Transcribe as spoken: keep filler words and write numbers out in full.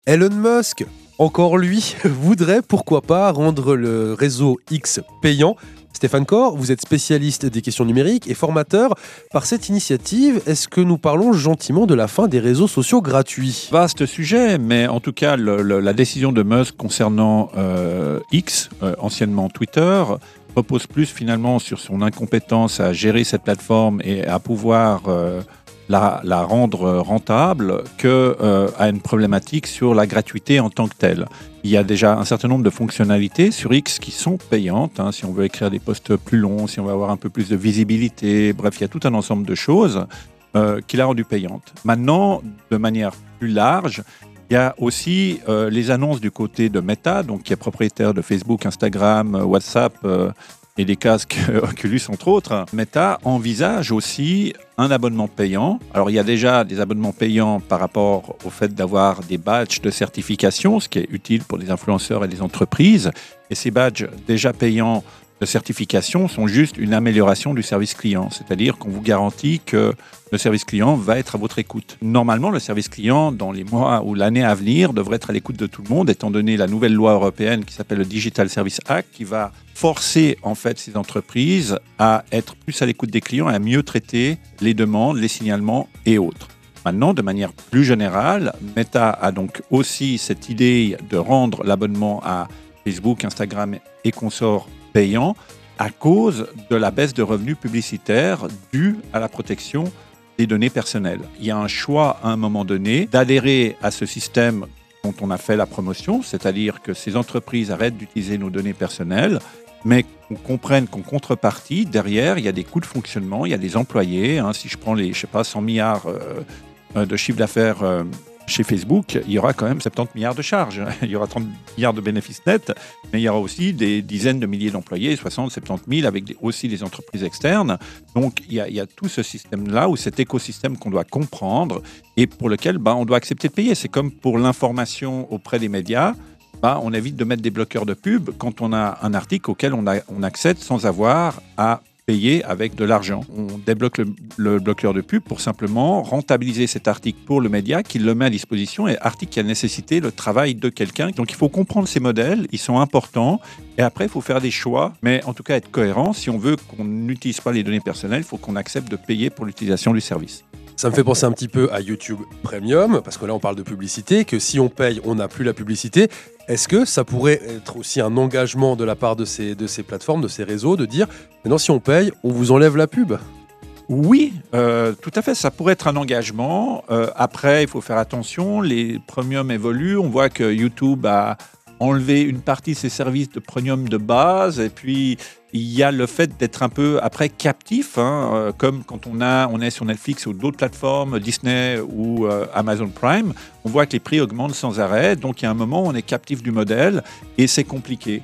Elon Musk, encore lui, voudrait pourquoi pas rendre le réseau X payant. Stéphane Corr, vous êtes spécialiste des questions numériques et formateur. Par cette initiative, est-ce que nous parlons gentiment de la fin des réseaux sociaux gratuits ? Vaste sujet, mais en tout cas, le, le, la décision de Musk concernant euh, X, euh, anciennement Twitter, repose plus finalement sur son incompétence à gérer cette plateforme et à pouvoir euh, la, la rendre rentable que euh, à une problématique sur la gratuité en tant que telle. Il y a déjà un certain nombre de fonctionnalités sur X qui sont payantes, hein, si on veut écrire des posts plus longs, si on veut avoir un peu plus de visibilité, bref, il y a tout un ensemble de choses euh, qui l'a rendu payante. Maintenant, de manière plus large, il y a aussi euh, les annonces du côté de Meta, donc qui est propriétaire de Facebook, Instagram, WhatsApp euh, et des casques Oculus entre autres. Meta envisage aussi un abonnement payant. Alors il y a déjà des abonnements payants par rapport au fait d'avoir des badges de certification, ce qui est utile pour les influenceurs et les entreprises. Et ces badges déjà payants de certification sont juste une amélioration du service client, c'est-à-dire qu'on vous garantit que le service client va être à votre écoute. Normalement, le service client, dans les mois ou l'année à venir, devrait être à l'écoute de tout le monde, étant donné la nouvelle loi européenne qui s'appelle le Digital Service Act, qui va forcer en fait ces entreprises à être plus à l'écoute des clients et à mieux traiter les demandes, les signalements et autres. Maintenant, de manière plus générale, Meta a donc aussi cette idée de rendre l'abonnement à Facebook, Instagram et consorts payant à cause de la baisse de revenus publicitaires due à la protection des données personnelles. Il y a un choix à un moment donné d'adhérer à ce système dont on a fait la promotion, c'est-à-dire que ces entreprises arrêtent d'utiliser nos données personnelles, mais qu'on comprenne qu'en contrepartie, derrière, il y a des coûts de fonctionnement, il y a des employés. Hein, si je prends les, je sais pas, cent milliards euh, de chiffre d'affaires euh, chez Facebook, il y aura quand même soixante-dix milliards de charges. Il y aura trente milliards de bénéfices nets, mais il y aura aussi des dizaines de milliers d'employés, soixante, soixante-dix mille, avec des, aussi des entreprises externes. Donc, il y a, il y a tout ce système-là, ou cet écosystème qu'on doit comprendre et pour lequel bah, on doit accepter de payer. C'est comme pour l'information auprès des médias. Bah, on évite de mettre des bloqueurs de pub quand on a un article auquel on, a, on accède sans avoir à payer avec de l'argent. On débloque le, le bloqueur de pub pour simplement rentabiliser cet article pour le média qui le met à disposition, et article qui a nécessité le travail de quelqu'un. Donc il faut comprendre ces modèles, ils sont importants, et après il faut faire des choix, mais en tout cas être cohérent. Si on veut qu'on n'utilise pas les données personnelles, il faut qu'on accepte de payer pour l'utilisation du service. Ça me fait penser un petit peu à YouTube Premium, parce que là on parle de publicité, que si on paye, on n'a plus la publicité. Est-ce que ça pourrait être aussi un engagement de la part de ces, de ces plateformes, de ces réseaux, de dire maintenant si on paye, on vous enlève la pub ? Oui, euh, tout à fait, ça pourrait être un engagement. Euh, après, il faut faire attention, les premiums évoluent, on voit que YouTube a enlevé une partie de ses services de premium de base, et puis il y a le fait d'être un peu après captif, hein, euh, comme quand on, a, on est sur Netflix ou d'autres plateformes, Disney ou euh, Amazon Prime, on voit que les prix augmentent sans arrêt, donc il y a un moment où on est captif du modèle et c'est compliqué.